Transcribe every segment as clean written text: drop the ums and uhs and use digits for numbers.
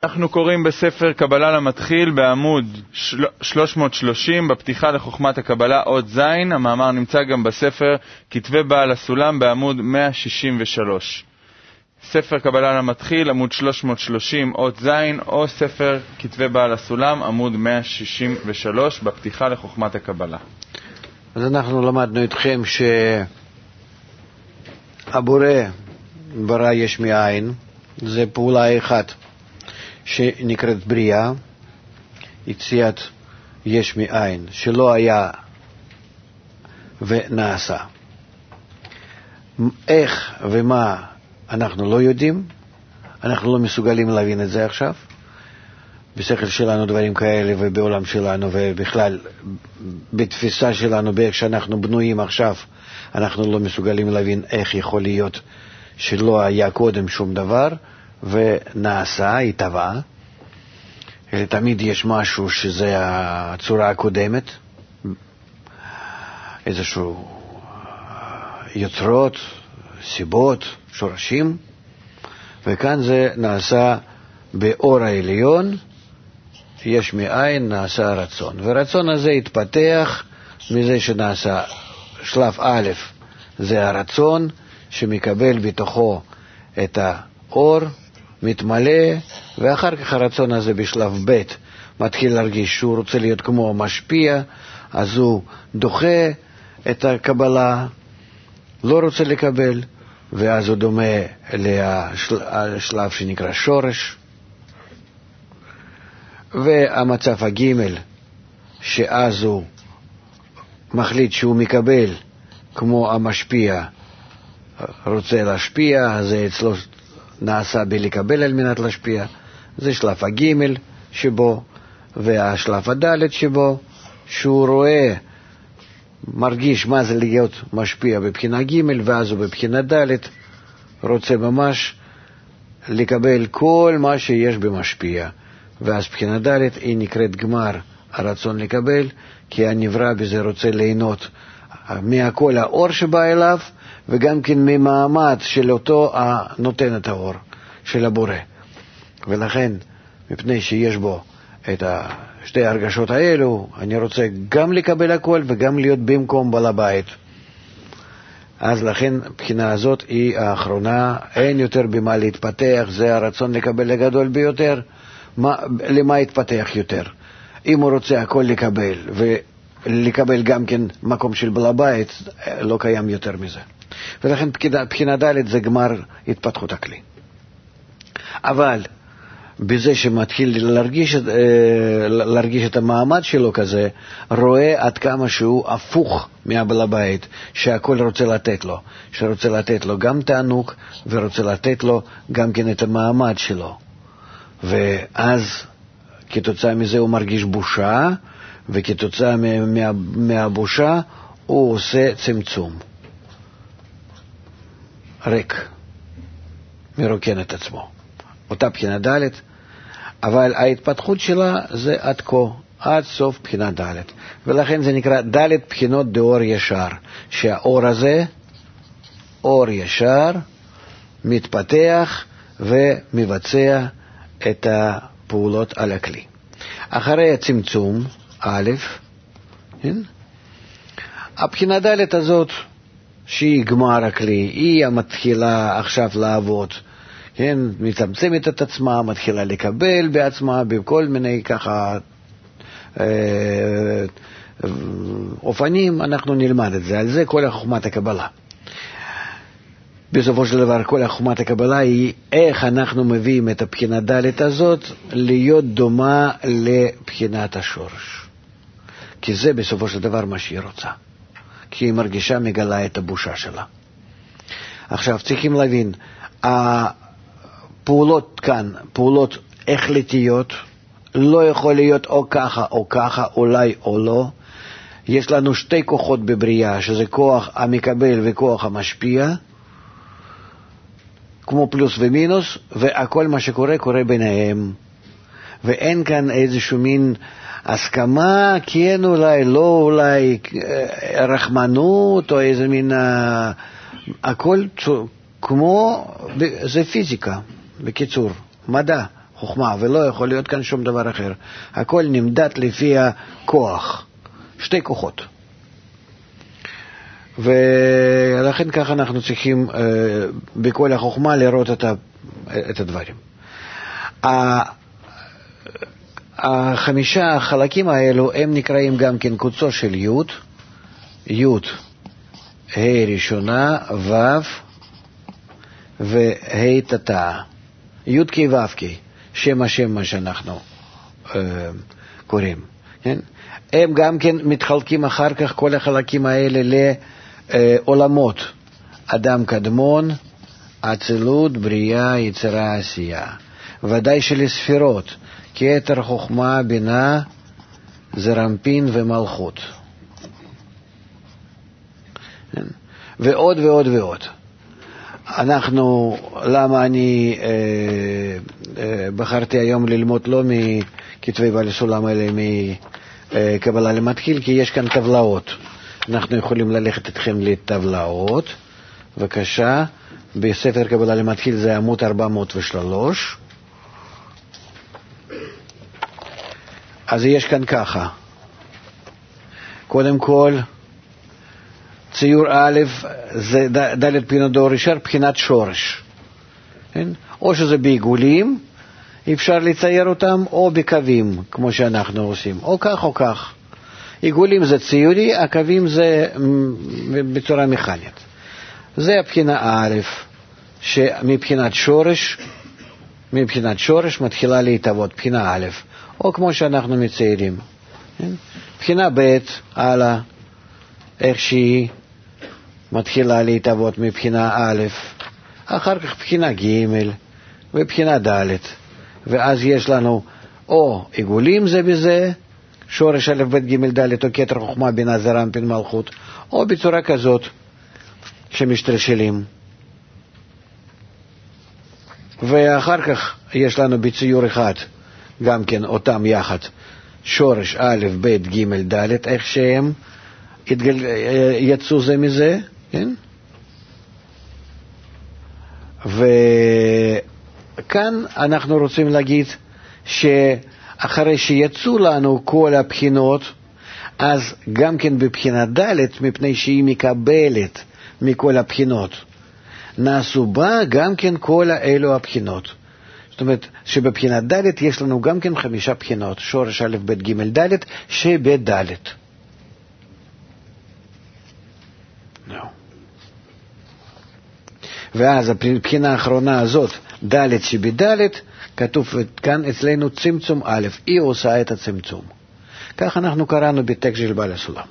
אנחנו קוראים בספר קבלה למתחיל בעמוד 330 בפתיחה לחוכמת הקבלה אות זין. המאמר נמצא גם בספר כתבי בעל הסולם בעמוד 163. ספר קבלה למתחיל עמוד 330 אות זין, או ספר כתבי בעל הסולם עמוד 163 בפתיחה לחוכמת הקבלה. אז אנחנו למדנו איתכם שהבורא ברא יש מאין, זה פעולה אחת שנקראת בריאה, יציאת יש מאין, שלא היה ונעשה. איך ומה אנחנו לא יודעים, אנחנו לא מסוגלים להבין את זה עכשיו. בשכל שלנו דברים כאלה ובעולם שלנו ובכלל בתפיסה שלנו, באיך שאנחנו בנויים עכשיו, אנחנו לא מסוגלים להבין איך יכול להיות שלא היה קודם שום דבר ונעשה, התהווה. תמיד יש משהו שזה הצורה הקודמת, איזשהו יוצרות, סיבות, שורשים, וכאן זה נעשה באור העליון, יש מאין נעשה רצון, ורצון הזה התפתח מזה שנעשה שלב א', זה הרצון שמקבל בתוכו את האור, מתמלא, ואחר כך הרצון הזה בשלב ב' מתחיל להרגיש שהוא רוצה להיות כמו משפיע, אז הוא דוחה את הקבלה, לא רוצה לקבל, ואז הוא דומה לשלב שנקרא שורש. והמצב הגימל, שאז הוא מחליט שהוא מקבל כמו המשפיע, רוצה להשפיע, זה אצלו נעשה בלקבל על מנת להשפיע, זה שלב הגימל שבו, והשלב הדלת שבו, שהוא רואה, מרגיש מה זה להיות משפיע בבחינה גימל, ואז הוא בבחינה דלת רוצה ממש לקבל כל מה שיש במשפיע, ואז בחינה דלת היא נקראת גמר הרצון לקבל, כי הנברא בזה רוצה ליהנות מהכל האור שבא אליו, וגם כן ממעמד של אותו הנותן את האור של הבורא. ולכן מפני שיש בו את שתי הרגשות האלו, אני רוצה גם לקבל הכל וגם להיות במקום בעל הבית. אז לכן הבחינה הזאת היא האחרונה, אין יותר במה להתפתח, זה הרצון לקבל הגדול ביותר. למה יתפתח יותר? אם הוא רוצה הכל לקבל ולקבל גם כן מקום של בעל הבית, לא קיים יותר מזה. ולכן בחינה ד' זה גמר התפתחות הכלי. אבל בזה שמתחיל להרגיש את המעמד שלו כזה, רואה עד כמה שהוא הפוך מהבעל הבית, שהכל רוצה לתת לו, שרוצה לתת לו גם תענוג ורוצה לתת לו גם כן את המעמד שלו. ואז כתוצאה מזה הוא מרגיש בושה, וכתוצאה מהבושה הוא עושה צמצום, ריק, מרוקן את עצמו. אותה בחינה ד', אבל ההתפתחות שלה זה עד כה, עד סוף בחינה ד', ולכן זה נקרא ד' בחינות דאור ישר, שהאור הזה, אור ישר, מתפתח ומבצע את הפעולות על הכלי. אחרי הצמצום, א', הבחינה ד' הזאת, שהיא גמר הכלי, היא המתחילה עכשיו לעבוד, כן, מצמצמת את עצמה, מתחילה לקבל בעצמה בכל מיני ככה אופנים, אנחנו נלמד את זה, על זה כל חוכמת הקבלה. בסופו של דבר כל חוכמת הקבלה היא איך אנחנו מביאים את הבחינה ד' הזאת להיות דומה לבחינת השורש, כי זה בסופו של דבר מה שהיא רוצה, כי היא מרגישה מגלה את הבושה שלה. עכשיו צריכים להבין, הפעולות כאן, פעולות החלטיות, לא יכול להיות או ככה או ככה, אולי או לא. יש לנו שתי כוחות בבריאה, שזה כוח המקבל וכוח המשפיע, כמו פלוס ומינוס, והכל מה שקורה קורה ביניהם, ואין כאן איזשהו מין הסכמה, כן אולי, לא אולי, רחמנות או איזה מין, הכל כמו, זה פיזיקה, בקיצור, מדע, חוכמה, ולא יכול להיות כאן שום דבר אחר. הכל נמדד לפי הכוח, שתי כוחות. ולכן ככה אנחנו צריכים בכל החוכמה לראות את הדברים. החמישה החלקים האלו הם נקראים גם כן קוצו של י' ה' ראשונה, ו' וה' תתא, י' ק' ו' ק', שם השם מה שאנחנו קוראים, כן? הם גם כן מתחלקים אחר כך כל החלקים האלה לעולמות, אדם קדמון, אצילות, בריאה, יצירה, עשייה, ודאי של ספירות, כתר, חוכמה, בינה, זרמפין ומלכות, ועוד ועוד ועוד. אנחנו, למה אני בחרתי היום ללמוד לא מכתבי בעל הסולם אלא מקבלה למתחיל, כי יש כאן טבלאות. אנחנו יכולים ללכת איתכם לטבלאות. בבקשה, בספר קבלה למתחיל זה עמוד 403. אז יש כאן ככה. קודם כל, ציור א' זה ד' בחינות דור ישר, בחינת שורש. כן? או שזה בעיגולים, אפשר לצייר אותם, או בקווים, כמו שאנחנו עושים. או כך או כך. עיגולים זה ציורי, הקווים זה בצורה מכנית. זה הבחינה א', שמבחינת שורש מתחילה להתאבות, בחינה א', או כמו שאנחנו מציירים. כן? בחינה ב', הלאה, איך שהיא מתחילה להתאבות מבחינה א', אחר כך בחינה ג' ובחינה ד', ואז יש לנו או עיגולים זה בזה, שורש א' ב' ג' ד' או כתר חוכמה בינה זרמפין מלכות, או בצורה כזאת שמשתלשלים. ואחר כך יש לנו בציור אחד גם כן אותם יחד, שורש א' ב' ג' ד', איך שהם יצאו זה מזה, כן? וכאן אנחנו רוצים להגיד שאחרי שיצאו לנו כל הבחינות, אז גם כן בבחינה ד', מפני שהיא מקבלת מכל הבחינות, נעשו בה גם כן כל אלו הבחינות. זאת אומרת שבבחינה ד' יש לנו גם כן 5 בחינות, שורש א' ב' ג' ד' שבד'. ואז הבחינה האחרונה הזאת, ד' שבד', כתוב כאן אצלנו צמצום א', היא עושה את הצמצום. כך אנחנו קראנו בטקסט של בעל הסולם.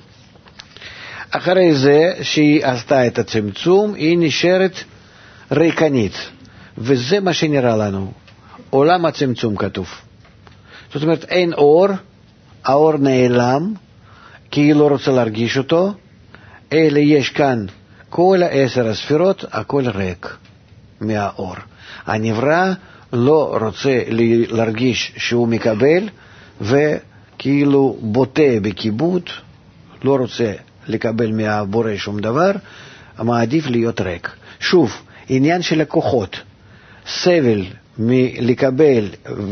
אחרי זה שהיא עשתה את הצמצום, היא נשארת ריקנית, וזה מה שנראה לנו, עולם הצמצום כתוב. זאת אומרת אין אור, האור נעלם, כי היא לא רוצה להרגיש אותו, אלא יש כאן כל 10 הספירות, הכל ריק מהאור. הנברא לא רוצה להרגיש שהוא מקבל, וכאילו בוטה בכיבוד, לא רוצה לקבל מהבורא שום דבר, מעדיף להיות ריק. שוב, עניין של הכוחות, סבל מלקבל,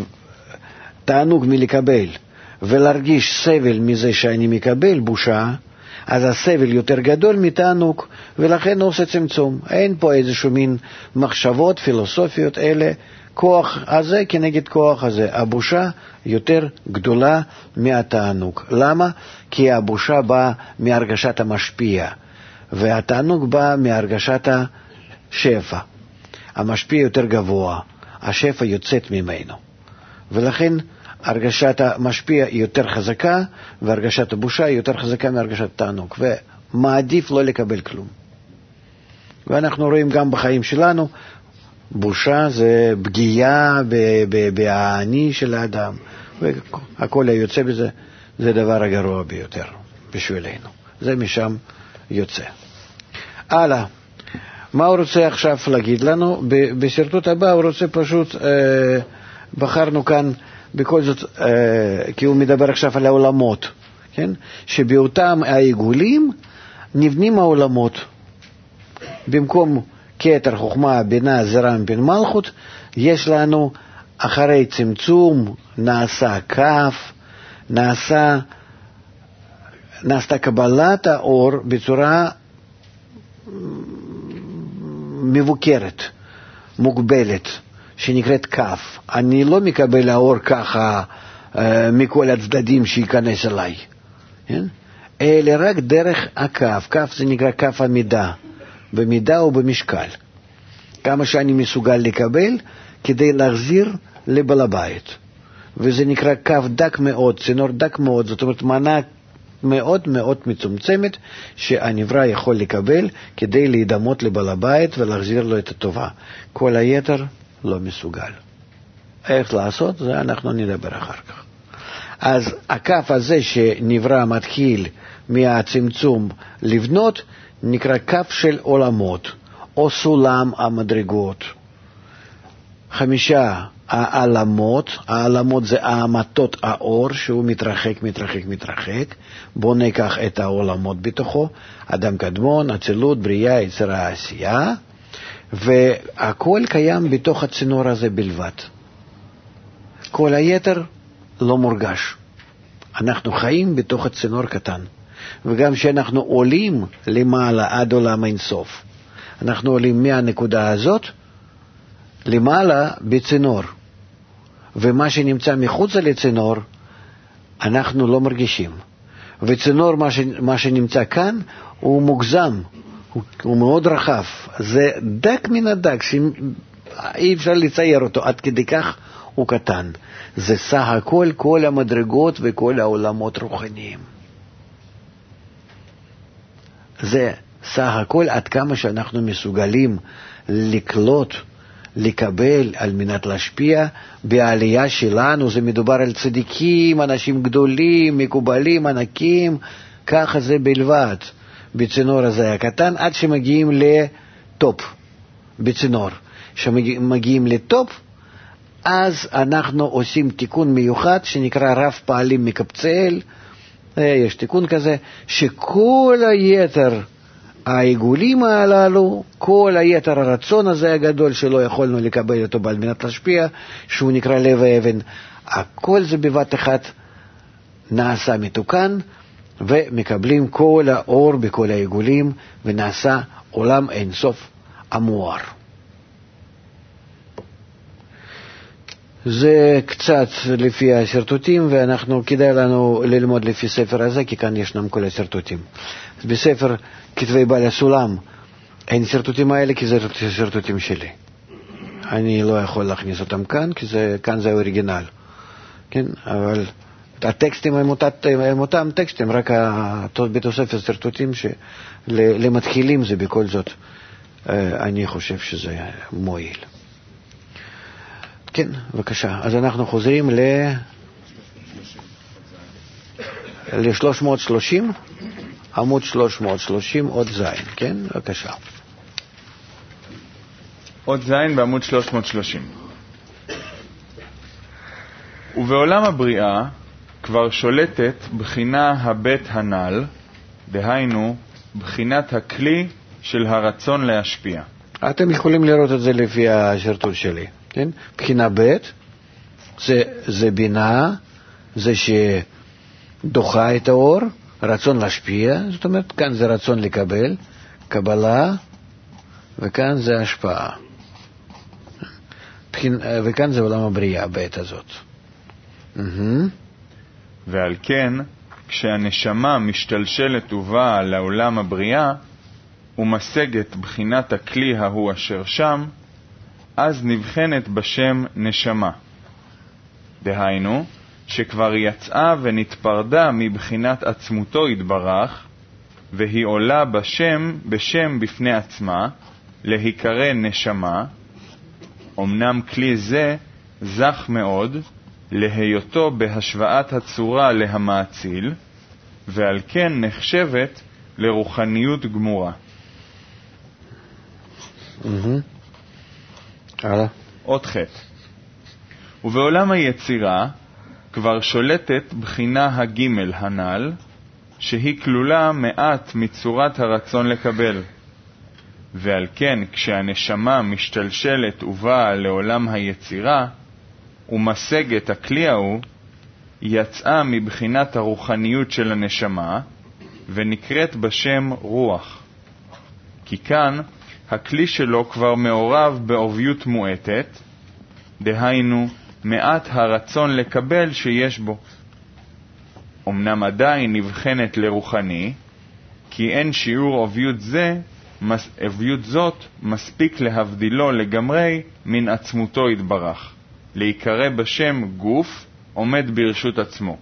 תענוג מלקבל, ולהרגיש סבל מזה שאני מקבל, בושה, אז הסבל יותר גדול מתענוג, ולכן עושה צמצום. אין פה איזשהו מין מחשבות פילוסופיות, אלה כוח הזה כנגד כוח הזה. הבושה יותר גדולה מהתענוג. למה? כי הבושה באה מהרגשת המשפיע, והתענוג בא מהרגשת השפע. המשפיע יותר גבוה, השפע יוצאת ממנו, ולכן הרגשת המשפיע היא יותר חזקה, והרגשת הבושה היא יותר חזקה מהרגשת תענוג, ומעדיף לא לקבל כלום. ואנחנו רואים גם בחיים שלנו, בושה זה פגיעה בעני של האדם, והכל היוצא בזה, זה דבר הגרוע ביותר בשבילנו. זה משם יוצא. הלאה. מה הוא רוצה עכשיו להגיד לנו? בסרטוט הבא הוא רוצה פשוט, בחרנו כאן בכל זאת, כי הוא מדבר עכשיו על העולמות, כן? שבאותם העיגולים נבנים העולמות. במקום כתר, חוכמה, בינה, זרמפין, מלכות, יש לנו אחרי צמצום נעשה כף, נעשתה קבלת האור בצורה מבוקרת, מוגבלת, שנקראת כף. אני לא מקבל האור ככה מכל הצדדים שיכנס אליי, כן? אלא רק דרך הכף. כף זה נקרא כף המידה, במידה או במשקל. כמה שאני מסוגל לקבל כדי להחזיר לבעל הבית. וזה נקרא כף דק מאוד, צינור דק מאוד, זאת אומרת מנה מאוד מאוד מצומצמת שהנברא יכול לקבל כדי להידמות לבעל הבית ולהחזיר לו את הטובה. כל היתר לא מסוגל. איך לעשות? זה אנחנו נדבר אחר כך. אז הכף הזה שנברא מתחיל מהצמצום לבנות נקרא כף של עולמות או סולם המדרגות. 5 העלמות, העלמות זה העמתות האור שהוא מתרחק, בוא ניקח את העולמות בתוכו, אדם קדמון, אצילות, בריאה, יצירה, עשייה, והכל קיים בתוך הצינור הזה בלבד. כל היתר לא מורגש. אנחנו חיים בתוך הצינור קטן, וגם שאנחנו עולים למעלה עד עולם אינסוף, אנחנו עולים מהנקודה הזאת למעלה בצינור, ומה שנמצא מחוץ לצינור אנחנו לא מרגישים, וצינור מה שנמצא כאן הוא מוגזם, הוא מאוד רחב, זה דק מן הדק שאי אפשר לצייר אותו, עד כדי כך הוא קטן. זה סך הכל כל המדרגות וכל העולמות רוחניים, זה סך הכל עד כמה שאנחנו מסוגלים לקלוט, לקבל על מנת להשפיע בעלייה שלנו. זה מדובר על צדיקים, אנשים גדולים, מקובלים, ענקים, ככה זה בלבד בצינור הזה הקטן, עד שמגיעים לטופ בצינור. כשמגיעים לטופ אז אנחנו עושים תיקון מיוחד שנקרא רב פעלים מקבצאל. יש תיקון כזה שכל היתר העיגולים הללו, כל היתר הרצון הזה הגדול שלא יכולנו לקבל אותו על מנת להשפיע, שהוא נקרא לב האבן, הכל זה בבת אחת נעשה מתוקן, ומקבלים כל האור בכל העיגולים, ונעשה עולם אינסוף המואר. זה קצת לפי הסרטוטים, ואנחנו כדאי לנו ללמוד לפי ספר הזה, כי כאן ישנם כל הסרטוטים. בספר כתבי בעל הסולם אין סרטוטים האלה, כי זה סרטוטים שלי. אני לא יכול להכניס אותם כאן, כי כאן זה האוריגינל. כן? אבל הטקסטים הם אותם טקסטים, רק בתוספת סרטוטים שלמתחילים זה בכל זאת, אני חושב שזה מועיל. כן, בבקשה. אז אנחנו חוזרים ל-330, עמוד 330, עוד זין, כן? בבקשה. עוד זין בעמוד 330. ובעולם הבריאה כבר שולטת בחינה הבית הנ"ל, דהיינו בחינת הכלי של הרצון להשפיע. אתם יכולים לראות את זה לפי השרטוט שלי. כן? בחינה ב' זה בינה, זה שדוחה את האור, רצון להשפיע, זאת אומרת כאן זה רצון לקבל, קבלה, וכאן זה השפעה. וכאן זה עולם הבריאה בעת הזאת. ועל כן, כשהנשמה משתלשלת ובאה לעולם הבריאה, ומשגת בחינת הכלי ההוא אשר שם, אז נבחנת בשם נשמה. דהיינו, שכבר יצאה ונתפרדה מבחינת עצמותו יתברך, והיא עולה בשם בפני עצמה, להיקרא נשמה, אמנם כלי זה זך מאוד, להיותו בהשוואת הצורה להמאציל, ועל כן נחשבת לרוחניות גמורה. עוד חטא. ובעולם היצירה כבר שולטת בחינה הגימל הנ"ל, שהיא כלולה מעט מצורת הרצון לקבל. ועל כן כשהנשמה משתלשלת ובאה לעולם היצירה, ומשג את הכלי ההוא, יצאה מבחינת הרוחניות של הנשמה, ונקראת בשם רוח. כי כאן הכלי שלו כבר מעורב בעוביות מועטת, דהיינו מעט הרצון לקבל שיש בו. אמנם עדיין נבחנת לרוחני, כי אין שיעור עוביות זאת מספיק להבדילו לגמרי מן עצמותו יתברך, להיקרא בשם גוף עומד ברשות עצמו.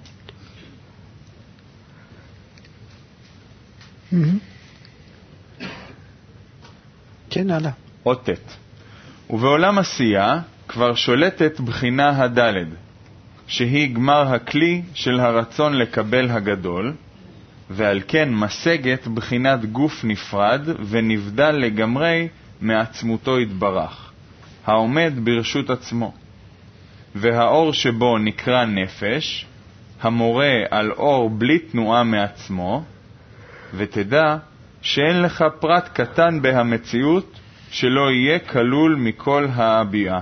כן, הלאה. אותת. ובעולם עשייה כבר שולטת בחינה הדלת, שהיא גמר הכלי של הרצון לקבל הגדול, ועל כן משגת בחינת גוף נפרד ונבדל לגמרי מעצמותו יתברך, העומד ברשות עצמו. והאור שבו נקרא נפש, המורה על אור בלי תנועה מעצמו, ותדע שאין לך פרט קטן בהמציאות שלא יהיה כלול מכל ההביעה.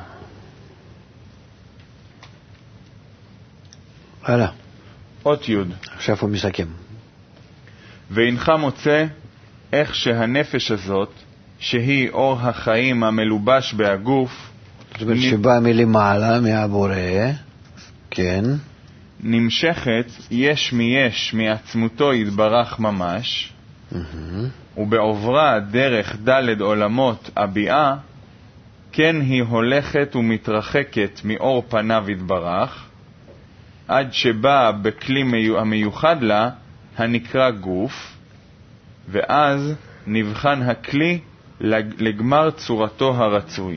הלאה. אות י'. עכשיו הוא מסכם. ואינך מוצא איך שהנפש הזאת, שהיא אור החיים המלובש בהגוף, זאת אומרת שבא מלמעלה, מהבורא, כן, נמשכת יש מיש מעצמותו יתברך ממש, ובעוברה דרך דלת עולמות הביאה, כן היא הולכת ומתרחקת מאור פניו יתברך, עד שבאה בכלי המיוחד לה, הנקרא גוף, ואז נבחן הכלי לגמר צורתו הרצוי.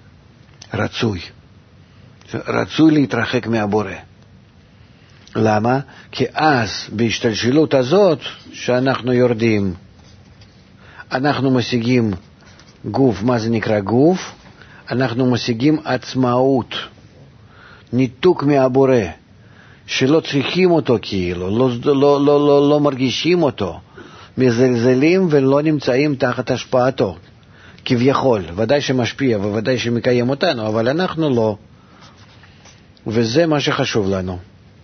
רצוי להתרחק מהבורא. למה? כי אז בהשתלשלות הזאת שאנחנו יורדים, אנחנו משיגים גוף. מה זה נקרא גוף? אנחנו משיגים עצמאות, ניתוק מהבורא, שלא צריכים אותו, כאילו לא מרגישים אותו, מזלזלים ולא נמצאים תחת השפעתו כביכול. ודאי שמשפיע וודאי שמקיים אותנו, אבל אנחנו לא. וזה מה שחשוב לנו,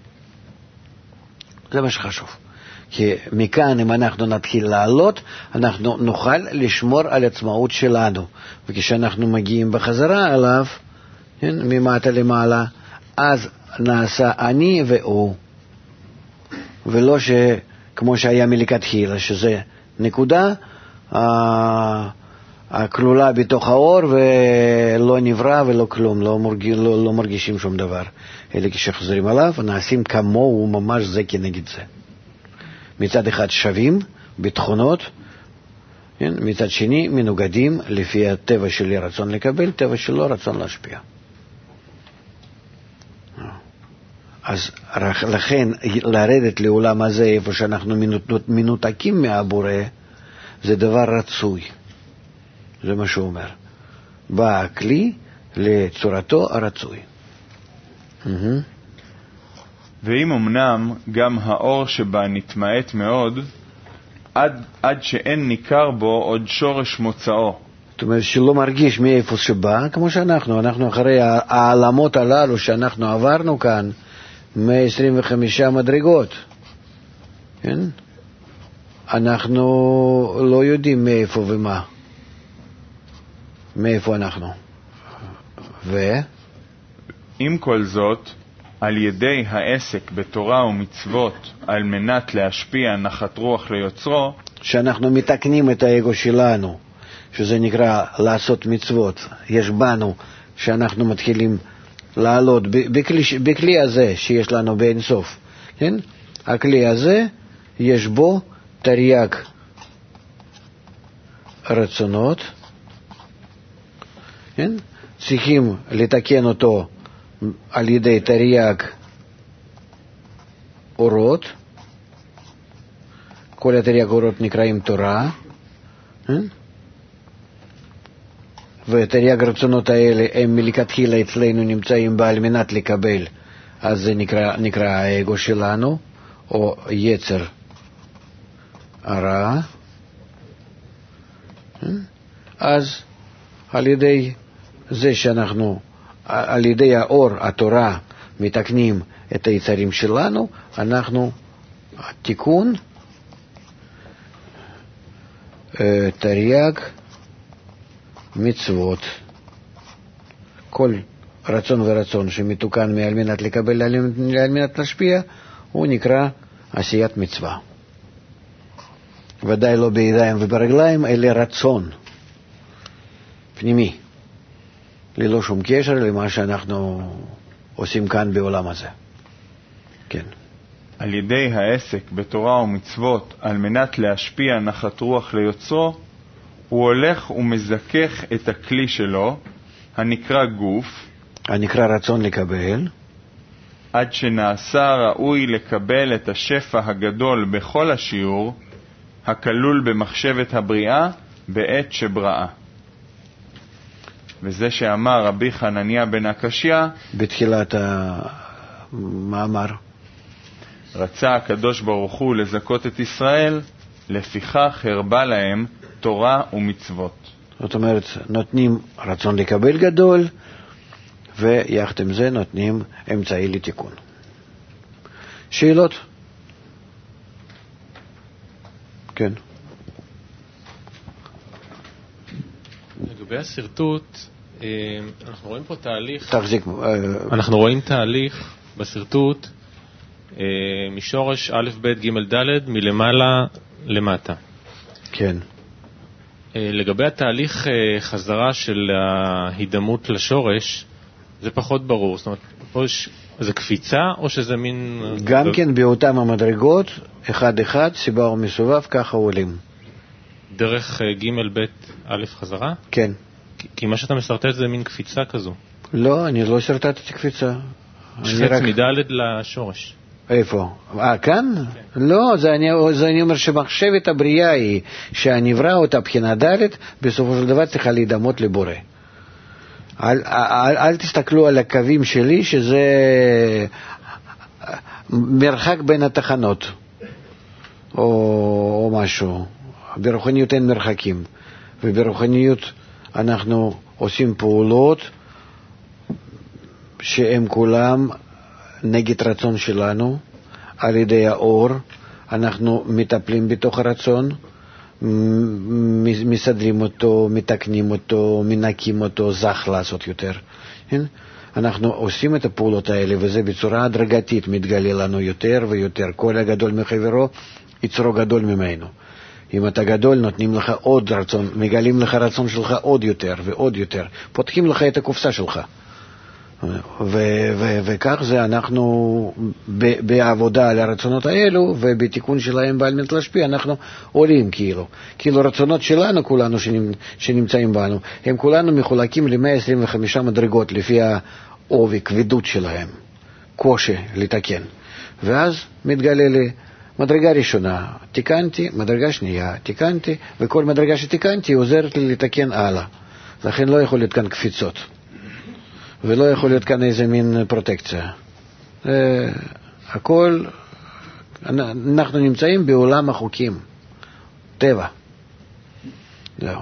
זה מה שחשוב. כי מכאן אם אנחנו נתחיל לעלות, אנחנו נוכל לשמור על עצמאות שלנו, וכשאנחנו מגיעים בחזרה עליו, ממטה למעלה, אז נעשה אני והוא, ולא כמו שהיה מלכתחילה, שזה נקודה הכלולה בתוך האור ולא נברא ולא כלום, לא מרגישים שום דבר, אלא כשחזרים עליו נעשים כמוהו, ממש זה כנגד זה. מצד אחד שווים בתכונות, מצד שני מנוגדים לפי הטבע שלי רצון לקבל, טבע שלו רצון להשפיע. אז לכן לרדת לעולם הזה איפה שאנחנו מנותקים מהבורא, זה דבר רצוי. זה מה שהוא אומר. בא הכלי לצורתו הרצוי. ואם אמנם גם האור שבה נתמעט מאוד, עד שאין ניכר בו עוד שורש מוצאו. זאת אומרת שלא מרגיש מאיפה שבא, כמו אנחנו אחרי העלמות הללו שאנחנו עברנו כאן, 125 מדרגות, כן? אנחנו לא יודעים מאיפה ומה, מאיפה אנחנו. עם כל זאת, על ידי העסק בתורה ומצוות על מנת להשפיע נחת רוח ליוצרו, שאנחנו מתקנים את האגו שלנו, שזה נקרא לעשות מצוות, יש בנו שאנחנו מתחילים לעלות בכלי הזה שיש לנו באין סוף, כן? הכלי הזה יש בו תרי"ג רצונות, כן? צריכים לתקן אותו על ידי תרי"ג אורות, כל התרי"ג אורות נקראים תורה, ותרי"ג רצונות האלה הם מלכתחילה אצלנו נמצאים בה על מנת לקבל, אז זה נקרא האגו שלנו, או יצר הרע. אז על ידי זה שאנחנו על ידי האור, התורה, מתקנים את היצרים שלנו, אנחנו, תיקון, תרי"ג מצוות. כל רצון ורצון שמתוקן על מנת לקבל, על מנת להשפיע, הוא נקרא עשיית מצווה. ודאי לא בידיים וברגליים, אלא רצון פנימי, ללא שום קשר למה שאנחנו עושים כאן בעולם הזה. כן. על ידי העסק בתורה ומצוות על מנת להשפיע נחת רוח ליוצרו, הוא הולך ומזכך את הכלי שלו, הנקרא גוף, הנקרא רצון לקבל, עד שנעשה ראוי לקבל את השפע הגדול בכל השיעור, הכלול במחשבת הבריאה בעת שבראה. וזה שאמר רבי חנניה בן הקשיא בתחילת המאמר, רצה הקדוש ברוך הוא לזכות את ישראל, לפיכך הרבה להם תורה ומצוות. זאת אומרת, נותנים רצון לקבל גדול, ויחד עם זה נותנים אמצעי לתיקון. שאלות? כן. לגבי הסרטוט, אנחנו רואים פה תהליך, תחזיק. אנחנו רואים תהליך בסרטוט, משורש א' ב' ג' ד' מלמעלה למטה. כן. לגבי התהליך חזרה של ההידמות לשורש, זה פחות ברור. זאת אומרת, זה קפיצה או שזה מין... גם כן באותם המדרגות, אחד אחד, סיבה ומסובב, ככה עולים. דרך ג' ב' א' חזרה? כן. כי מה שאתה מסרטט זה מין קפיצה כזו. לא, אני לא סרטטתי קפיצה. שחץ מדלת לשורש. איפה? כאן? כן. לא, זה אני אומר שמחשבת הבריאה היא שהנברא אותה בחינה דלת, בסופו של דבר צריכה להידמות לבורא. אל תסתכלו על הקווים שלי שזה מרחק בין התחנות או משהו. ברוחניות אין מרחקים, וברוחניות אנחנו עושים פעולות שהם כולם נגד רצון שלנו. על ידי האור אנחנו מטפלים בתוך הרצון, מסדרים אותו, מתקנים אותו, מנקים אותו, זך לעשות יותר. אנחנו עושים את הפעולות האלה, וזה בצורה הדרגתית מתגלה לנו יותר ויותר. כל הגדול מחברו יצרו גדול ממנו. אם אתה גדול, נותנים לך עוד רצון, מגלים לך רצון שלך עוד יותר ועוד יותר, פותחים לך את הקופסה שלך. וכך זה אנחנו בעבודה על הרצונות האלו, ובתיקון שלהם בעל מנת להשפיע, אנחנו עולים כאילו רצונות שלנו, כולנו שנמצאים בנו, הם כולנו מחולקים ל-125 מדרגות לפי העובי, כבדות שלהם, קושי לתקן. ואז מתגלה לי מדרגה ראשונה, תיקנתי, מדרגה שנייה, תיקנתי, וכל מדרגה שתיקנתי עוזרת לי לתקן הלאה. לכן לא יכול להיות כאן קפיצות. ולא יכול להיות כאן איזה מין פרוטקציה. הכל, אנחנו נמצאים בעולם החוקים, טבע. זהו.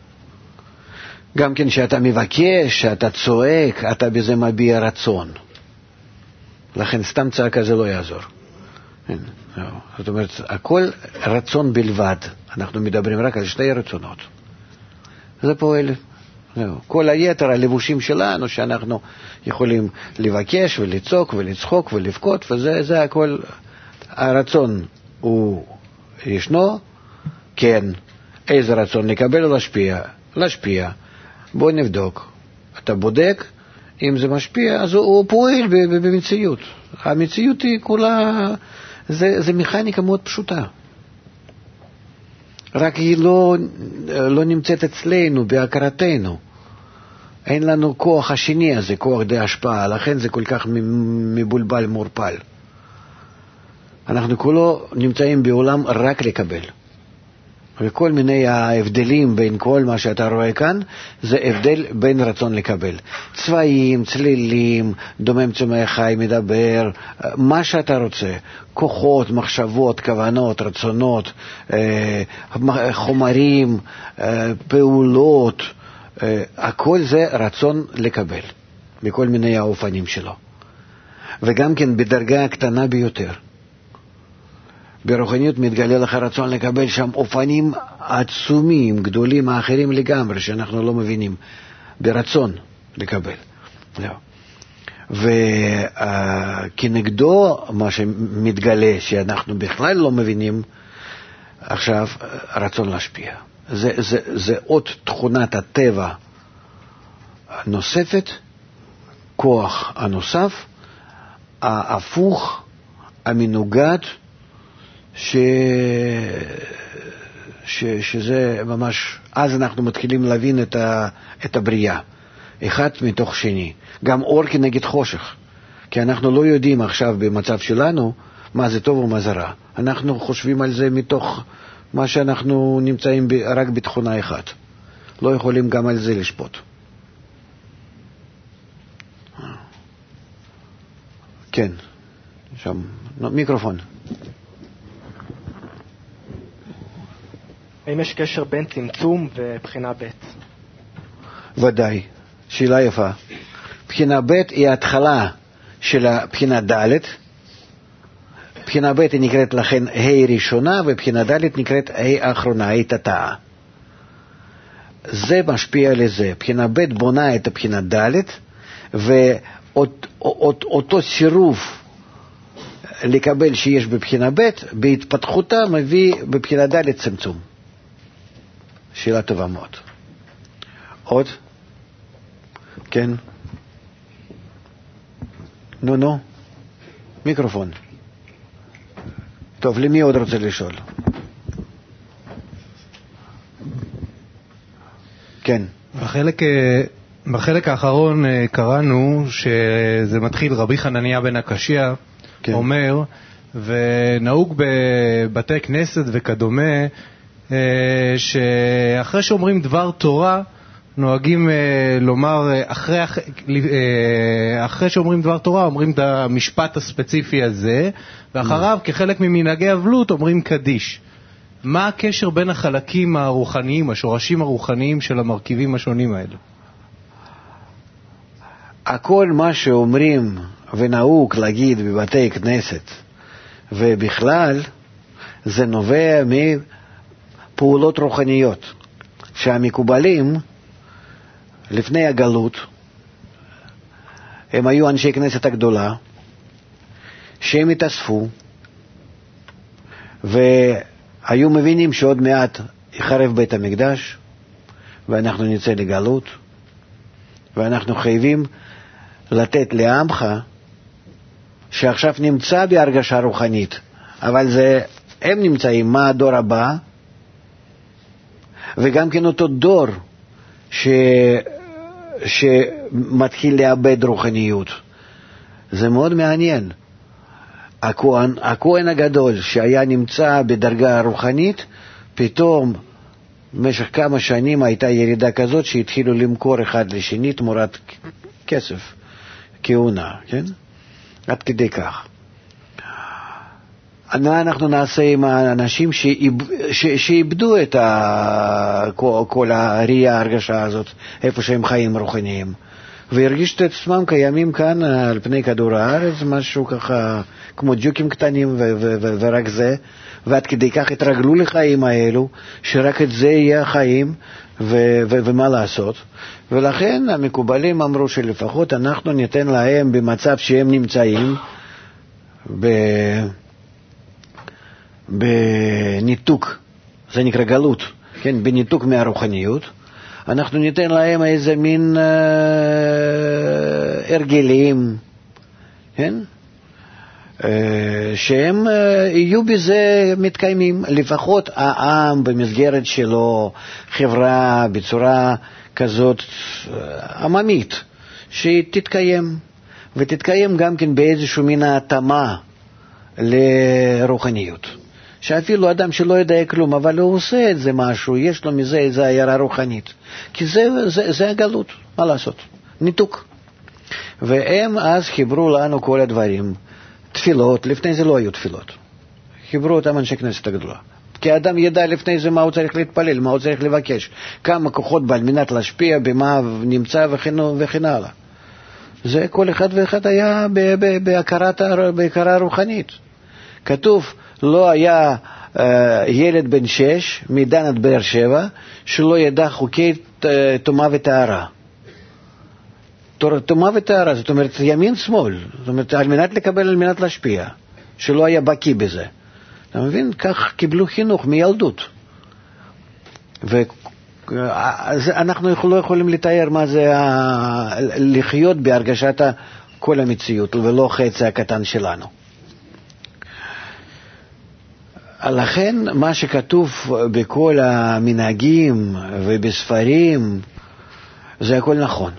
גם כן שאתה מבקש, שאתה צועק, אתה בזה מביע רצון. לכן סתם צעקה זה לא יעזור. זאת אומרת, הכל רצון בלבד. אנחנו מדברים רק על שתי רצונות. זה פועל. כל היתר הלבושים שלנו שאנחנו יכולים לבקש ולצעוק ולצחוק ולבכות, וזה הכל. הרצון הוא ישנו, כן. איזה רצון לקבל או להשפיע. בוא נבדוק. אתה בודק, אם זה משפיע, אז הוא פועל במציאות. המציאות היא כולה, זה מכניקה מאוד פשוטה. רק היא לא נמצאת אצלנו, בהכרתנו. אין לנו כוח השני הזה, כוח די השפעה, לכן זה כל כך מבולבל, מורפל. אנחנו כולו נמצאים בעולם רק לקבל. וכל מיני ההבדלים בין כל מה שאתה רואה כאן, זה הבדל בין רצון לקבל. צבעים, צלילים, דומם צומח חי, מדבר, מה שאתה רוצה. כוחות, מחשבות, כוונות, רצונות, חומרים, פעולות, הכל זה רצון לקבל. בכל מיני האופנים שלו. וגם כן בדרגה הקטנה ביותר. ברוחניות מתגלה לך רצון לקבל שם אופנים עצומים, גדולים, האחרים לגמרי, שאנחנו לא מבינים, ברצון לקבל. וכנגדו מה שמתגלה, שאנחנו בכלל לא מבינים, עכשיו רצון להשפיע. זה עוד תכונת הטבע הנוספת, כוח הנוסף, ההפוך, המנוגד, שזה ממש, אז אנחנו מתחילים להבין את הבריאה, אחד מתוך שני, גם אור כנגד חושך, כי אנחנו לא יודעים עכשיו במצב שלנו מה זה טוב ומה זה רע, אנחנו חושבים על זה מתוך מה שאנחנו נמצאים רק בתכונה אחת, לא יכולים גם על זה לשפוט. כן, שם, מיקרופון. האם יש קשר בין צמצום ובחינה ב'? ודאי, שאלה יפה. בחינה ב' היא ההתחלה של הבחינה ד', בחינה ב' היא נקראת לכן ה' ראשונה, ובחינה ד' נקראת ה' האחרונה, ה' תתאה. זה משפיע לזה. בחינה ב' בונה את הבחינה ד', ואותו סירוב לקבל שיש בבחינה ב' בהתפתחותה מביא בבחינה ד' צמצום. שאלה טובה מאוד. עוד? כן? נו, מיקרופון. טוב, למי עוד רוצה לשאול? כן. בחלק האחרון קראנו שזה מתחיל, רבי חנניה בן הקשיא כן. אומר, ונהוג בבתי כנסת וכדומה, שאחרי שאומרים דבר תורה, נוהגים לומר, אחרי שאומרים דבר תורה, אומרים את המשפט הספציפי הזה, ואחריו, כחלק ממנהגי אבלות, אומרים קדיש. מה הקשר בין החלקים הרוחניים, השורשים הרוחניים של המרכיבים השונים האלה? הכל מה שאומרים ונהוג להגיד בבתי כנסת, ובכלל, זה נובע מפעולות רוחניות, שהמקובלים, לפני הגלות, הם היו אנשי כנסת הגדולה, שהם התאספו, והיו מבינים שעוד מעט יחרב בית המקדש, ואנחנו נצא לגלות, ואנחנו חייבים לתת לעמך, שעכשיו נמצא בהרגשה רוחנית, אבל הם נמצאים, מה הדור הבא, וגם כן אותו דור, שמתחיל לאבד רוחניות. זה מאוד מעניין. הכהן הגדול שהיה נמצא בדרגה רוחנית, פתאום במשך כמה שנים הייתה ירידה כזאת שהתחילו למכור אחד לשני תמורת כסף, כהונה, כן? עד כדי כך. מה אנחנו נעשה עם האנשים שאיבדו את כל הראייה, ההרגשה הזאת, איפה שהם חיים רוחניים, והרגישו את עצמם קיימים כאן על פני כדור הארץ, משהו ככה כמו ג'וקים קטנים ורק זה, ועד כדי כך התרגלו לחיים האלו, שרק את זה יהיה החיים, ומה לעשות. ולכן המקובלים אמרו שלפחות אנחנו ניתן להם במצב שהם נמצאים בניתוק, זה נקרא גלות, כן, בניתוק מהרוחניות, אנחנו ניתן להם איזה מין הרגלים, כן, שהם יהיו בזה מתקיימים, לפחות העם במסגרת שלו, חברה בצורה כזאת עממית, שתתקיים, ותתקיים גם כן באיזשהו מין התאמה לרוחניות. שאפילו אדם שלא יודע כלום, אבל הוא עושה את זה משהו, יש לו מזה איזו עיירה רוחנית. כי זה הגלות, מה לעשות? ניתוק. והם אז חיברו לנו כל הדברים. תפילות, לפני זה לא היו תפילות. חיברו אותם אנשי כנסת הגדולה. כי האדם ידע לפני זה מה הוא צריך להתפלל, מה הוא צריך לבקש, כמה כוחות על מנת להשפיע במה נמצא וכן הלאה. זה כל אחד ואחד היה בהכרה רוחנית. כתוב, לא היה ילד בן 6 מדן עד באר שבע שלא ידע חוקי טומאה וטהרה. טומאה וטהרה, זאת אומרת ימין שמאל, זאת אומרת על מנת לקבל, על מנת להשפיע, שלא היה בקיא בזה. אתה מבין? כך קיבלו חינוך מילדות. ואנחנו לא יכולים לתאר מה זה לחיות בהרגשת כל המציאות ולא חצי הקטן שלנו. לכן מה שכתוב בכל המנהגים ובספרים זה הכל נכון.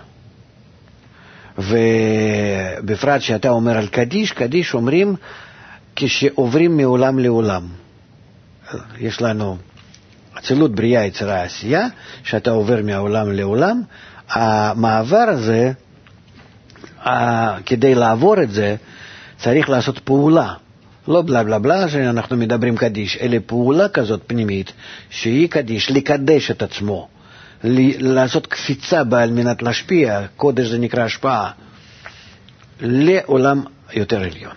ובפרט שאתה אומר על קדיש, קדיש אומרים כשעוברים מעולם לעולם. יש לנו אצילות, בריאה, יצירה, עשייה, שאתה עובר מהעולם לעולם. המעבר הזה, כדי לעבור את זה, צריך לעשות פעולה. לא בלה בלה בלה שאנחנו מדברים קדיש, אלא פעולה כזאת פנימית, שהיא קדיש, לקדש את עצמו, לעשות קפיצה על מנת להשפיע, קודש זה נקרא השפעה, לעולם יותר עליון.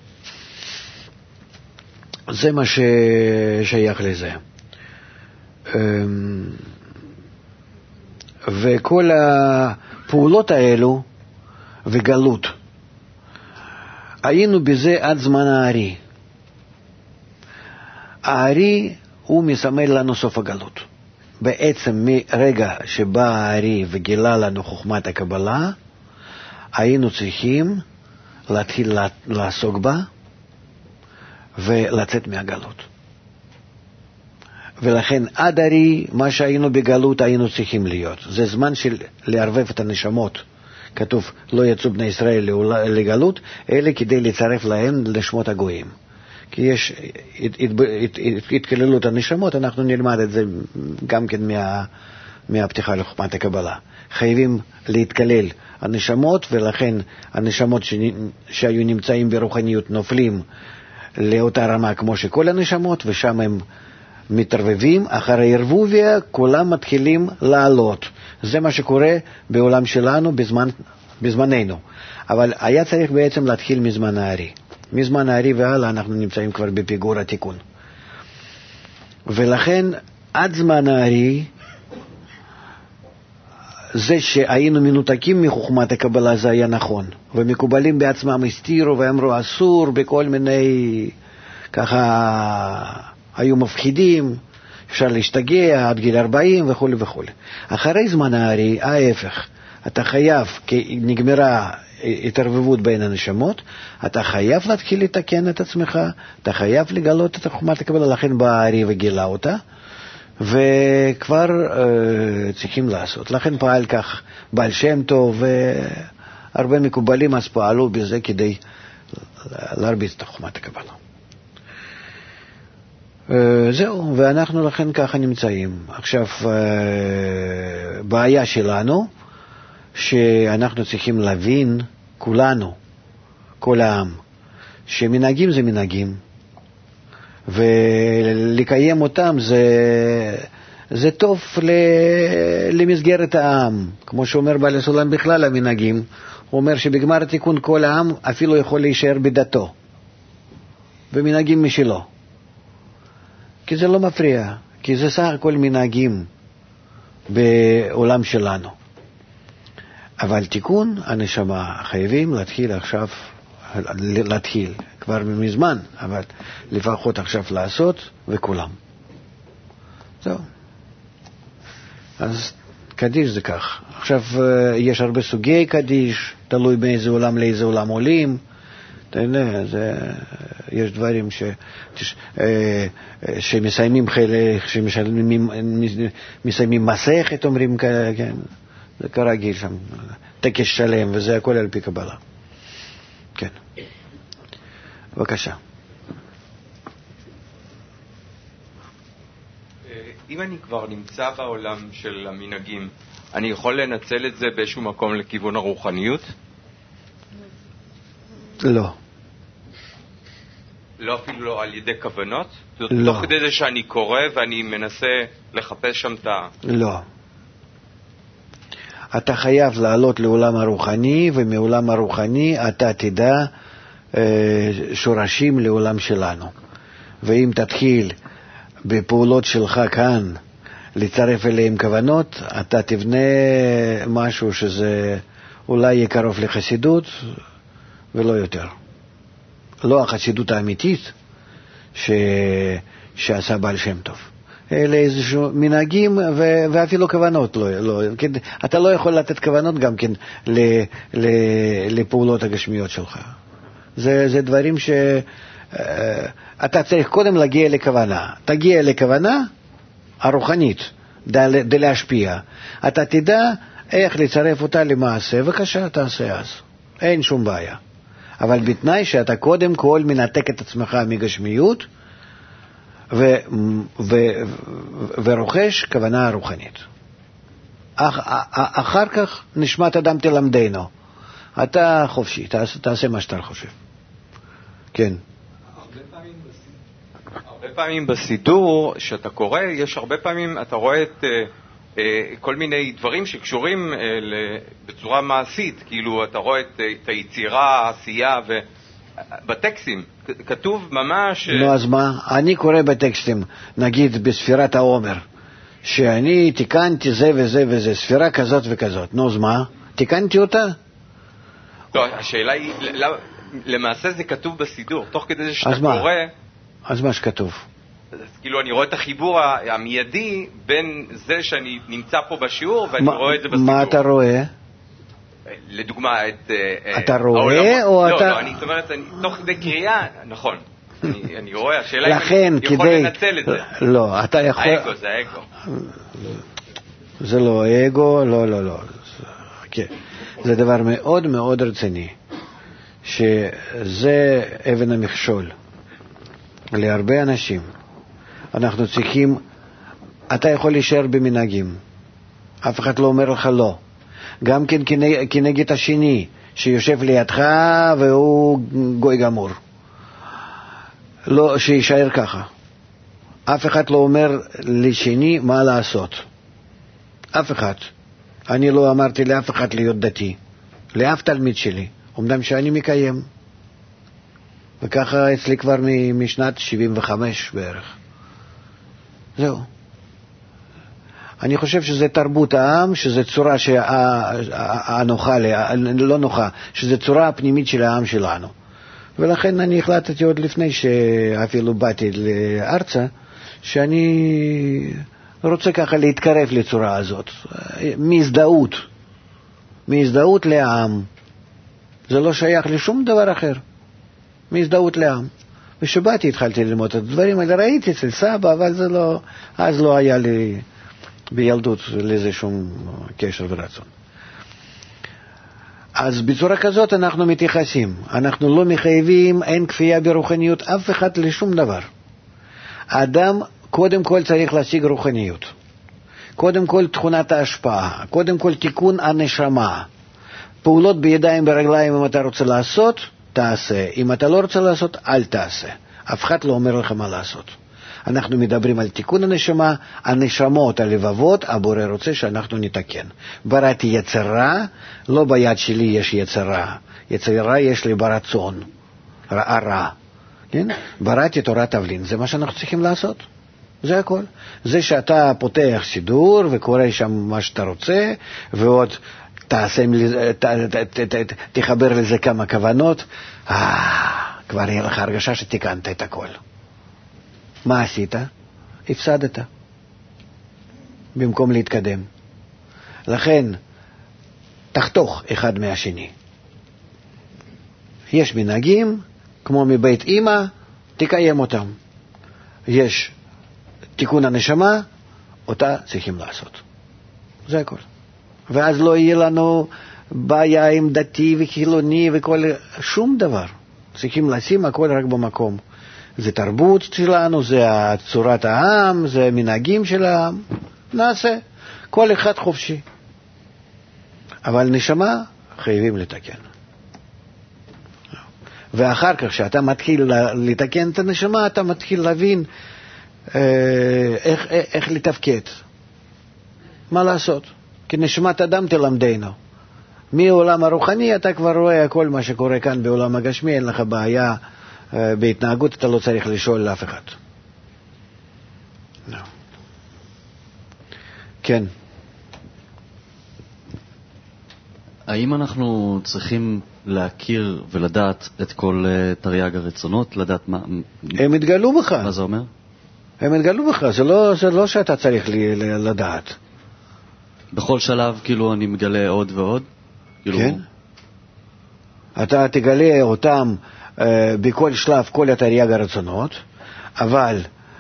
זה מה ששייך לזה. וכל הפעולות האלו וגלות, היינו בזה עד זמן הארי. הארי הוא מסמל לנו סוף הגלות. בעצם מרגע שבא הארי וגילה לנו חוכמת הקבלה, היינו צריכים להתחיל לעסוק בה ולצאת מהגלות. ולכן עד הארי, מה שהיינו בגלות היינו צריכים להיות. זה זמן של לערבב את הנשמות. כתוב, לא יצאו בני ישראל לגלות, אלא כדי לצרף להם לשמות הגויים. כי יש התקללות הנשמות, אנחנו נלמד את זה גם כן מהפתיחה לחוכמת הקבלה. חייבים להתקלל הנשמות, ולכן הנשמות שהיו נמצאים ברוחניות נופלים לאותה רמה כמו שכל הנשמות, ושם הם מתערבבים, אחרי ערבוביה כולם מתחילים לעלות. זה מה שקורה בעולם שלנו בזמננו. אבל היה צריך בעצם להתחיל מזמן הארי. מזמן הארי והלאה אנחנו נמצאים כבר בפיגור התיקון. ולכן עד זמן הארי, זה שהיינו מנותקים מחוכמת הקבלה זה היה נכון. ומקובלים בעצמם הסתירו ואמרו אסור בכל מיני ככה היו מפחידים, אפשר להשתגע עד גיל 40 וכו' וכו'. אחרי זמן הארי, ההפך, אתה חייב, כי נגמרה התערבבות בין הנשמות, אתה חייב להתחיל לתקן את עצמך, אתה חייב לגלות את חוכמת הקבלה, לכן בא הארי וגילה אותה, וכבר צריכים לעשות. לכן פעל כך בעל שם טוב, והרבה מקובלים אז פעלו בזה כדי להרביץ את חוכמת הקבלה. זהו, ואנחנו לכן ככה נמצאים. עכשיו, בעיה שלנו, שאנחנו צריכים להבין, כולנו, כל העם, שמנהגים זה מנהגים, ולקיים אותם זה טוב למסגרת העם. כמו שאומר בעל הסולם בכלל המנהגים, הוא אומר שבגמר התיקון כל העם אפילו יכול להישאר בדתו, במנהגים משלו. כי זה לא מפריע, כי זה סך הכל מנהגים בעולם שלנו. אבל תיקון הנשמה חייבים להתחיל עכשיו, כבר מזמן, אבל לפחות עכשיו לעשות, וכולם. זהו. אז קדיש זה כך. עכשיו יש הרבה סוגי קדיש, תלוי באיזה עולם לאיזה עולם עולים. אתה יודע, יש דברים שמסיימים חלק, שמסיימים מסכת, אומרים, כן, זה כרגיל שם, טקס שלם, וזה הכל על פי קבלה. כן. בבקשה. אם אני כבר נמצא בעולם של המנהגים, אני יכול לנצל את זה באיזשהו מקום לכיוון הרוחניות? לא. לא, אפילו לא על ידי כוונות? לא. תוך כדי זה שאני קורא ואני מנסה לחפש שם את ה... לא. אתה חייב לעלות לעולם הרוחני, ומעולם הרוחני אתה תדע שורשים לעולם שלנו. ואם תתחיל בפעולות שלך כאן לצרף אליהם כוונות, אתה תבנה משהו שזה אולי יהיה קרוב לחסידות ולא יותר. לא החסידות האמיתית שעשה בעל שם טוב. אלה איזשהו מנהגים ואפילו כוונות. אתה לא יכול לתת כוונות גם כן לפעולות הגשמיות שלך. זה דברים אתה צריך קודם להגיע לכוונה. תגיע לכוונה הרוחנית, די להשפיע. אתה תדע איך לצרף אותה למעשה, בבקשה תעשה אז. אין שום בעיה. אבל בתנאי שאתה קודם כל מנתק את עצמך מגשמיות, ורוכש כוונה רוחנית. אחר כך נשמת אדם תלמדנו. אתה חופשי, תעשה מה שאתה חושב. כן. הרבה פעמים בסידור שאתה קורא, יש הרבה פעמים אתה רואה את כל מיני דברים שקשורים בצורה מעשית, כאילו אתה רואה את היצירה, העשייה, ובטקסטים כתוב ממש... נו, אז מה? אני קורא בטקסטים, נגיד בספירת העומר, שאני תיקנתי זה וזה וזה, ספירה כזאת וכזאת. נו, אז מה? תיקנתי אותה? לא, השאלה היא, למעשה זה כתוב בסידור, תוך כדי זה שאתה קורא... אז מה שכתוב? אז כאילו אני רואה את החיבור המיידי בין זה שאני נמצא פה בשיעור ואני רואה את זה בסידור. מה אתה רואה? לדוגמה את... אתה רואה או אתה... לא, אני אומרת, תוך כדי קריאה, נכון. אני רואה, השאלה אם אני יכול לנצל את זה. לא, אתה יכול... האגו, זה האגו. זה לא האגו, לא. זה דבר מאוד מאוד רציני, שזה אבן המכשול. להרבה אנשים אנחנו צריכים, אתה יכול להישאר במנהגים, אף אחד לא אומר לך לא, גם כן כנגד השני שיושב לידך והוא גוי גמור, לא שישאר ככה. אף אחד לא אומר לשני מה לעשות, אף אחד. אני לא אמרתי לאף אחד להיות דתי, לאף תלמיד שלי, אומנם שאני מקיים. וככה אצלי כבר משנת 75 בערך. זהו. אני חושב שזה תרבות העם, שזה צורה הנוחה, לא נוחה, שזה צורה הפנימית של העם שלנו. ולכן אני החלטתי עוד לפני שאפילו באתי לארצה, שאני רוצה ככה להתקרב לצורה הזאת. מהזדהות לעם. זה לא שייך לשום דבר אחר. מהזדהות לעם. ושבאתי התחלתי ללמוד את הדברים האלה, ראיתי אצל סבא, אבל זה לא, אז לא היה לי בילדות לזה שום קשר ורצון. אז בצורה כזאת אנחנו מתייחסים, אנחנו לא מחייבים, אין כפייה ברוחניות אף אחד לשום דבר. האדם קודם כל צריך להשיג רוחניות, קודם כל תכונת ההשפעה, קודם כל תיקון הנשמה, פעולות בידיים ברגליים. אם אתה רוצה לעשות תעשה, אם אתה לא רוצה לעשות אל תעשה. אף אחד לא אומר לך מה לעשות. אנחנו מדברים על תיקון הנשמה, הנשמות, הלבבות, הבורא רוצה שאנחנו נתקן. בראתי יצרה, לא ביד שלי יש יצרה, יצרה יש לי ברצון, רע. כן? בראתי תורת תבלין, זה מה שאנחנו צריכים לעשות. זה הכל. זה שאתה פותח סידור וקורא שם מה שאתה רוצה, ועוד תחבר לזה כמה כוונות, כבר יהיה לך הרגשה שתיקנת את הכל. מה עשית? הפסדת. במקום להתקדם. לכן, תחתוך אחד מהשני. יש מנהגים, כמו מבית אמא, תקיים אותם. יש תיקון הנשמה, אותה צריכים לעשות. זה הכל. ואז לא יהיה לנו בעיה עם דתי וחילוני וכל שום דבר. צריכים לשים הכל רק במקום. זה תרבות שלנו, זה צורת העם, זה מנהגים של העם. נעשה. כל אחד חופשי. אבל נשמה חייבים לתקן. ואחר כך שאתה מתחיל לתקן את הנשמה, אתה מתחיל להבין איך לתפקד. מה לעשות? כי נשמת אדם תלמדנו. מעולם הרוחני אתה כבר רואה כל מה שקורה כאן בעולם הגשמי, אין לך בעיה בהתנהגות, אתה לא צריך לשאול לאף אחד. No. כן. האם אנחנו צריכים להכיר ולדעת את כל תרי"ג הרצונות, לדעת מה... הם התגלו בך. מה זה אומר? הם התגלו בך, זה לא שאתה צריך לדעת. בכל שלב כאילו אני מגלה עוד ועוד? כאילו... כן. אתה תגלה אותם בכל שלב, כל התרי"ג הרצונות, אבל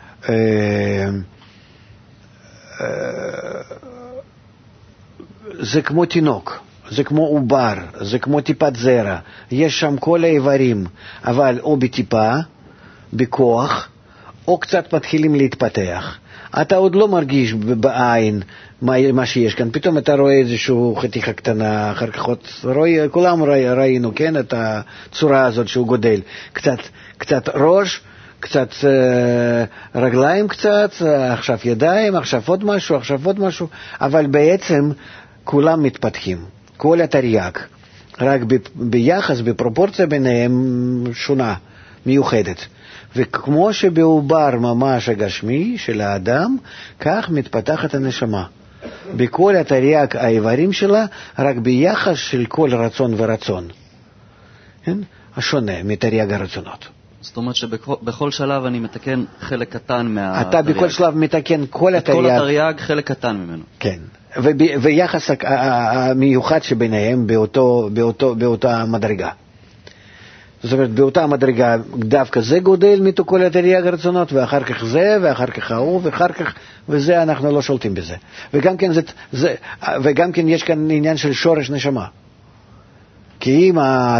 זה כמו תינוק, זה כמו עובר, זה כמו טיפת זרע, יש שם כל האיברים, אבל או בטיפה, בכוח, או קצת מתחילים להתפתח. אתה עוד לא מרגיש בעין מה שיש כאן, פתאום אתה רואה איזשהו חתיכה קטנה, אחר כך כולם ראינו, כן, את הצורה הזאת שהוא גודל, קצת ראש, קצת רגליים קצת, עכשיו ידיים, עכשיו עוד משהו, אבל בעצם כולם מתפתחים, כל התרי"ג, רק ביחס, בפרופורציה ביניהם שונה, מיוחדת. וכמו שבעובר ממש הגשמי של האדם, כך מתפתחת הנשמה. בכל התרי"ג האיברים שלה, רק ביחס של כל רצון ורצון. כן? השונה מתרי"ג הרצונות. זאת אומרת שבכל שלב אני מתקן חלק קטן מהתרי"ג. אתה בכל שלב מתקן כל התרי"ג. את כל התרי"ג חלק קטן ממנו. כן. ויחס המיוחד שביניהם באותה מדרגה. זאת אומרת, באותה מדרגה דווקא זה גודל מתוך כל התרי"ג הרצונות, ואחר כך זה, ואחר כך ההוא, ואחר כך, וזה אנחנו לא שולטים בזה. וגם כן יש כאן עניין של שורש נשמה. כי אם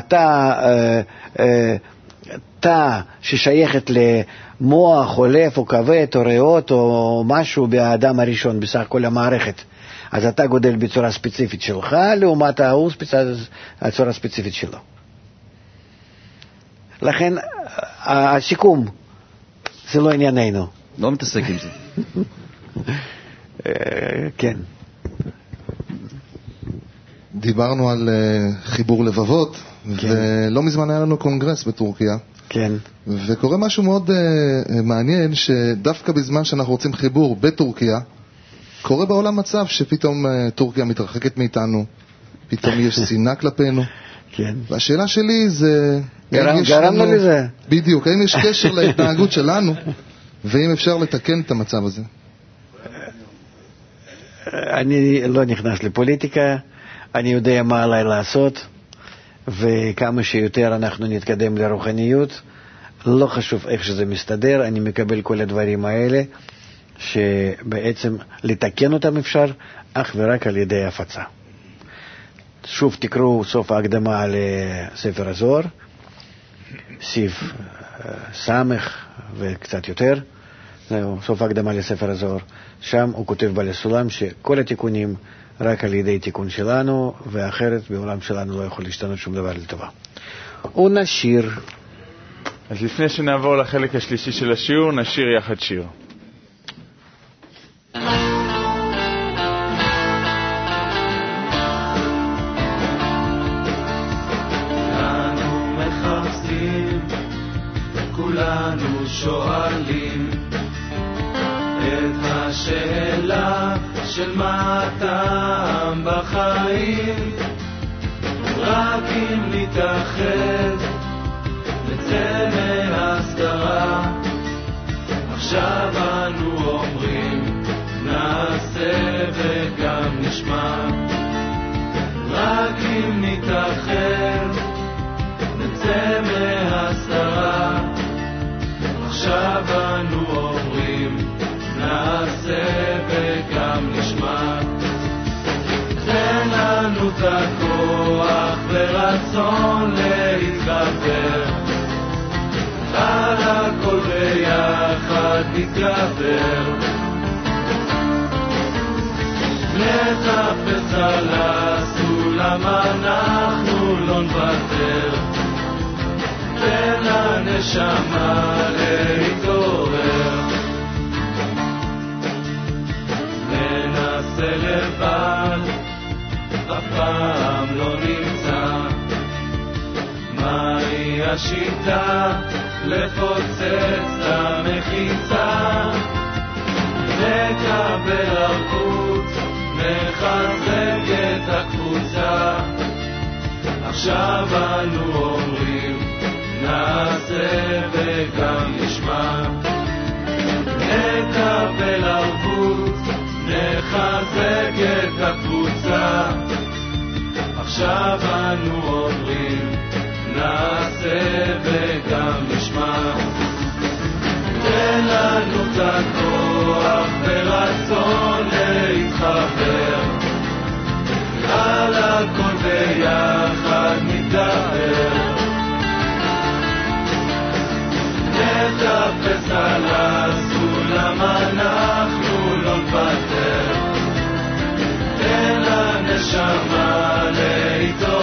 תא ששייכת למוח או לב או כבד או ריאות או משהו באדם הראשון בסך כל המערכת, אז אתה גודל בצורה ספציפית שלך, לעומת ההוא הצורה ספציפית שלו. לכן הסיכום זה לא ענייננו. לא מתעסק עם זה. כן. דיברנו על חיבור לבבות, ולא מזמן היה לנו קונגרס בטורקיה. כן. וקורה משהו מאוד מעניין, שדווקא בזמן שאנחנו רוצים חיבור בטורקיה, קורה בעולם מצב שפתאום טורקיה מתרחקת מאיתנו, פתאום יש שנאה כלפינו. כן. והשאלה שלי זה... גרמנו לזה. בדיוק, האם יש קשר להתנהגות שלנו, ואם אפשר לתקן את המצב הזה? אני לא נכנס לפוליטיקה, אני יודע מה עליי לעשות, וכמה שיותר אנחנו נתקדם לרוחניות, לא חשוב איך שזה מסתדר, אני מקבל כל הדברים האלה, שבעצם לתקן אותם אפשר אך ורק על ידי הפצה. שוב תקראו סוף ההקדמה לספר הזוהר, סעיף סמך וקצת יותר, זהו, סוף ההקדמה לספר הזוהר. שם הוא כותב בעל הסולם שכל התיקונים רק על ידי תיקון שלנו, ואחרת בעולם שלנו לא יכול להשתנות שום דבר לטובה. ונשיר. אז לפני שנעבור לחלק השלישי של השיעור, נשיר יחד שיר. כולנו שואלים את השאלה של מה הטעם בחיים, רק אם נתאחד נצא מהסתרה. עכשיו אנו אומרים נעשה וגם נשמע, רק אם נתאחד נצא מהסתרה. עכשיו אנו אומרים נעשה וגם נשמע. תן לנו את הכוח ורצון להתגבר, על הכל ביחד נתגבר. נטפס על הסולם אנחנו לא נוותר, תן לנשמה להתעורר. ננסה לבד השיטה לפוצץ את המחיצה, נקבל ערבות, נחזק את הקבוצה. עכשיו אנו אומרים, נעשה וגם נשמע, נקבל ערבות, נחזק את הקבוצה. עכשיו אנו אומרים, נעשה וגם נשמע. תן לנו את הכוח ורצון להתחבר, על הכל ביחד נתגבר, נטפס על הסולם, אנחנו לא נוותר. תן לנשמה להתעורר,